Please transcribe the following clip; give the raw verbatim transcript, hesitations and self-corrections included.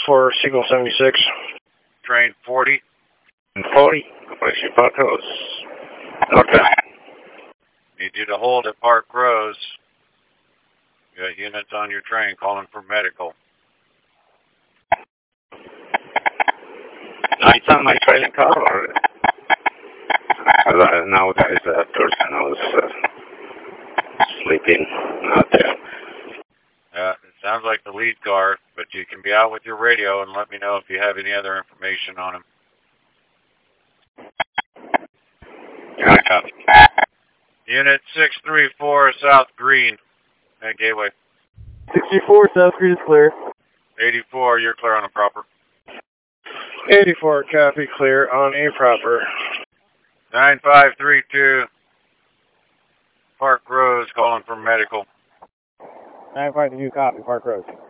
for Seagull seventy-six. Train forty. forty. Place your Park Rose. Okay. Need you to hold at Park Rose. You got units on your train calling for medical. No, it's on my trailing car or... Uh, now there is a person who's uh, sleeping out there. Uh, it sounds like the lead car, but you can be out with your radio and let me know if you have any other information on him. I copy. Unit six three four South Green at Gateway. sixty-four South Green is clear. eighty-four, you're clear on a proper. eighty-four, copy, clear on a proper. nine five three two, Park Rose calling for medical. nine five two, copy, Park Rose.